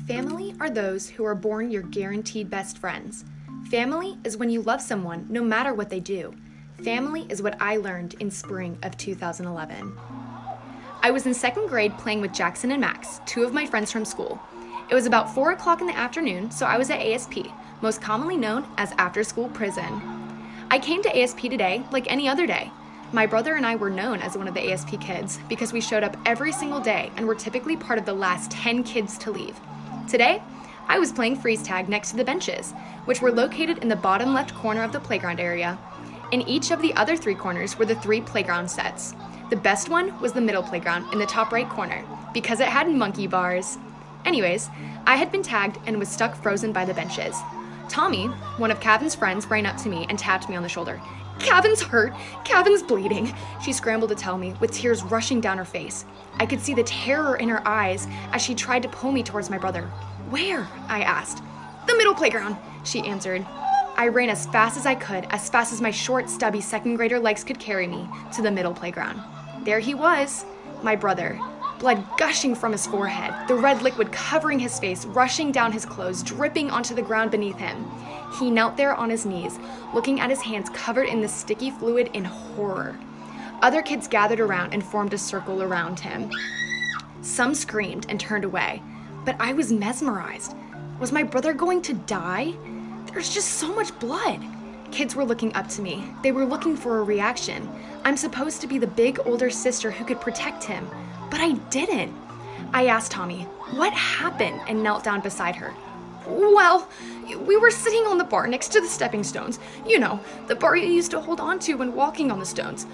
Family are those who are born your guaranteed best friends. Family is when you love someone no matter what they do. Family is what I learned in spring of 2011. I was in second grade playing with Jackson and Max, two of my friends from school. It was about 4 o'clock in the afternoon, so I was at ASP, most commonly known as After School Prison. I came to ASP today like any other day. My brother and I were known as one of the ASP kids because we showed up every single day and were typically part of the last 10 kids to leave. Today, I was playing freeze tag next to the benches, which were located in the bottom left corner of the playground area. In each of the other 3 corners were the 3 playground sets. The best one was the middle playground in the top right corner because it had monkey bars. Anyways, I had been tagged and was stuck frozen by the benches. Tommy, one of Cavan's friends, ran up to me and tapped me on the shoulder. "Cavan's hurt. Cavan's bleeding," she scrambled to tell me with tears rushing down her face. I could see the terror in her eyes as she tried to pull me towards my brother. "Where?" I asked. "The middle playground," she answered. I ran as fast as my short, stubby second grader legs could carry me, to the middle playground. There he was, my brother, blood gushing from his forehead, the red liquid covering his face, rushing down his clothes, dripping onto the ground beneath him. He knelt there on his knees, looking at his hands covered in the sticky fluid in horror. Other kids gathered around and formed a circle around him. Some screamed and turned away, but I was mesmerized. Was my brother going to die? There's just so much blood. Kids were looking up to me. They were looking for a reaction. I'm supposed to be the big older sister who could protect him, but I didn't. I asked Tommy, "What happened?" and knelt down beside her. "Well, we were sitting on the bar next to the stepping stones. You know, the bar you used to hold on to when walking on the stones.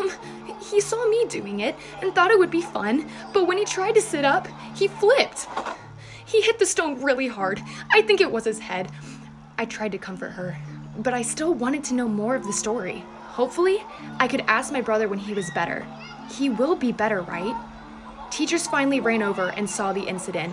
He saw me doing it and thought it would be fun, but when he tried to sit up, he flipped. He hit the stone really hard. I think it was his head." I tried to comfort her, but I still wanted to know more of the story. Hopefully, I could ask my brother when he was better. He will be better, right? Teachers finally ran over and saw the incident.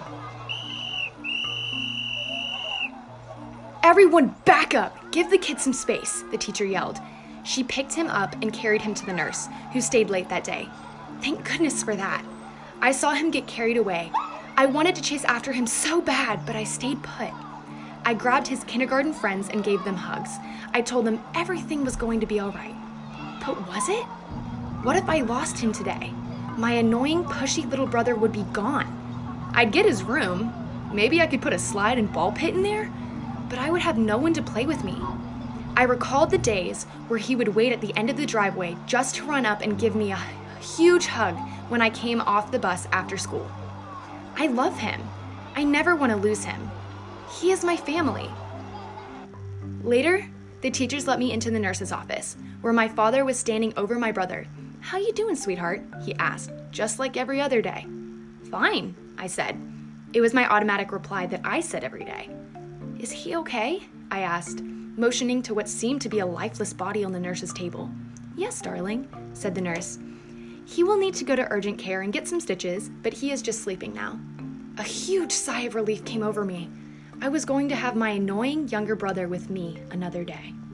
"Everyone back up! Give the kid some space," the teacher yelled. She picked him up and carried him to the nurse, who stayed late that day. Thank goodness for that. I saw him get carried away. I wanted to chase after him so bad, but I stayed put. I grabbed his kindergarten friends and gave them hugs. I told them everything was going to be all right. But was it? What if I lost him today? My annoying, pushy little brother would be gone. I'd get his room. Maybe I could put a slide and ball pit in there, but I would have no one to play with me. I recalled the days where he would wait at the end of the driveway just to run up and give me a huge hug when I came off the bus after school. I love him. I never want to lose him. He is my family. Later, the teachers let me into the nurse's office, where my father was standing over my brother. "How you doing, sweetheart?" he asked, just like every other day. "Fine," I said. It was my automatic reply that I said every day. "Is he okay?" I asked, motioning to what seemed to be a lifeless body on the nurse's table. "Yes, darling," said the nurse. "He will need to go to urgent care and get some stitches, but he is just sleeping now." A huge sigh of relief came over me. I was going to have my annoying younger brother with me another day.